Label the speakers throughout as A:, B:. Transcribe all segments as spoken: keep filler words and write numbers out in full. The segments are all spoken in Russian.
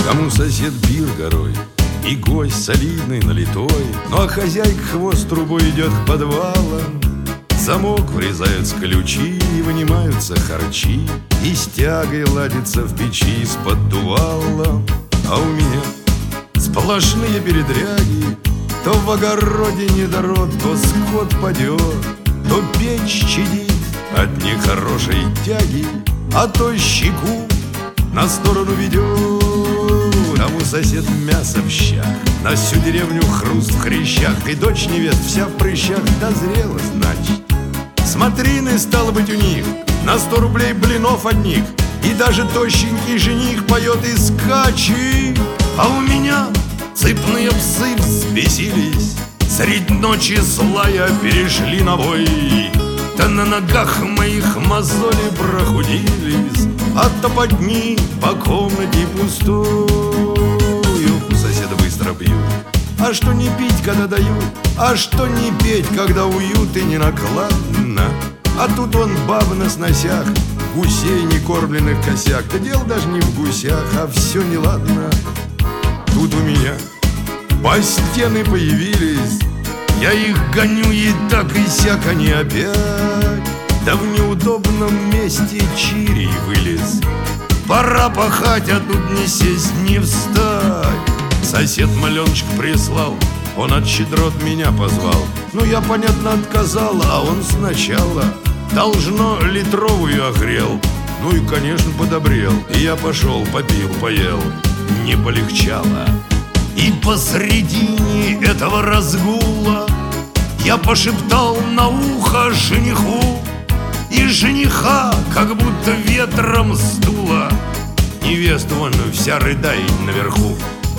A: Кому сосед пир горой и гость солидный налитой, ну а хозяйка хвост трубой идет к подвалам. Замок врезаются ключи и вынимаются харчи, и с тягой ладится в печи из-под дувала. А у меня сплошные передряги. То в огороде недород, то скот падет, то печь чадит от нехорошей тяги, а то щеку на сторону ведет. Тому сосед мясо в щах, на всю деревню хруст в хрящах, и дочь невест вся в прыщах дозрела, значит. Смотрины, стало быть, у них на сто рублей блинов одних, и даже тощенький жених поет и скачи. А у меня цепные псы взбесились, средь ночи злая перешли на вой. Да на ногах моих мозоли прохудились от топотни по комнате пустой. У соседа быстро пьют, а что не пить, когда дают, а что не петь, когда уют и не накладно. А тут он баба на сносях, гусей некормленных косяк. Да дело даже не в гусях, а все неладно. Тут у меня по стены появились, я их гоню и так и сяк, они опять. Да в неудобном месте чирий вылез. Пора пахать, а тут не сесть, не встать. Сосед маленочек прислал, он от щедрот меня позвал. Ну я, понятно, отказал, а он сначала должно литровую огрел. Ну и, конечно, подобрел. И я пошел, попил, поел, не полегчало. И посредине этого разгула я пошептал на ухо жениху, и жениха как будто ветром сдуло. Невеста вон вся рыдает наверху.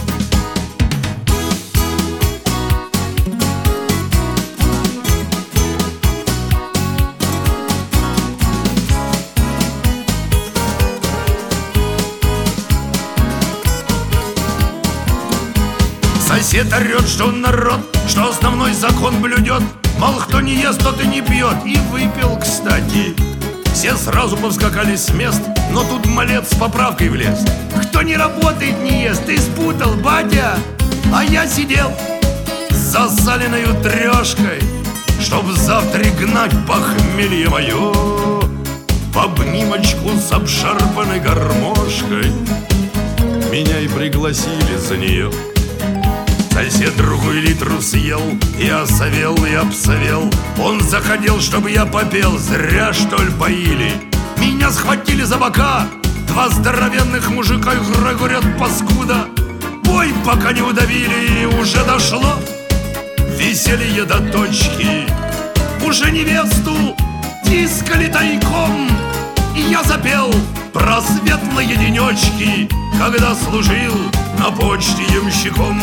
A: Сосед орет, что он народ, что основной закон блюдет. Мало кто не ест, тот и не пьет. И выпил, кстати. Все сразу повскакали с мест, но тут малец с поправкой влез. Кто не работает, не ест, ты спутал, батя. А я сидел с засаленной трешкой, чтоб завтра гнать похмелье мое в обнимочку с обшарпанной гармошкой. Меня и пригласили за нее. Сосед другую литру съел, и осовел, и обсовел. Он заходил, чтобы я попел, зря, что ли, поили. Меня схватили за бока два здоровенных мужика, и говорят, паскуда. Бой пока не удавили, и уже дошло веселье до точки. Уже невесту тискали тайком, и я запел про светлые денечки, когда служил на почте ямщиком.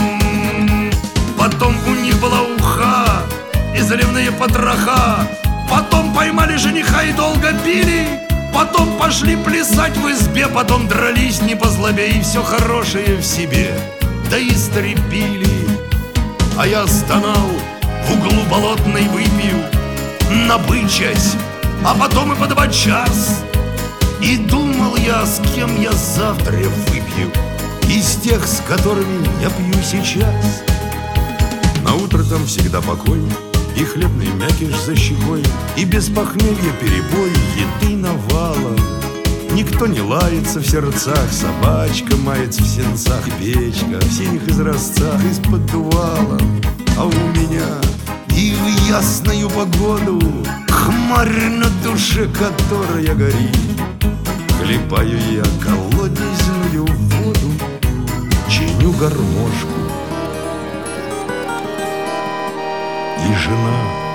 A: Потом у них была уха и заливные потроха. Потом поймали жениха и долго били. Потом пошли плясать в избе. Потом дрались не послабее, и все хорошее в себе да истребили. А я стонал в углу болотной выпью, набычась, а потом и по два час. И думал я, с кем я завтра выпью из тех, с которыми я пью сейчас. На утро там всегда покой, и хлебный мякиш за щекой, и без похмелья перебой, еды навалом. Никто не лается в сердцах, собачка мается в сенцах, и печка в синих изразцах из-под дувала. А у меня и в ясную погоду хмарь на душе, которая горит. Хлебаю я колодезную воду, чиню гармошку, и жена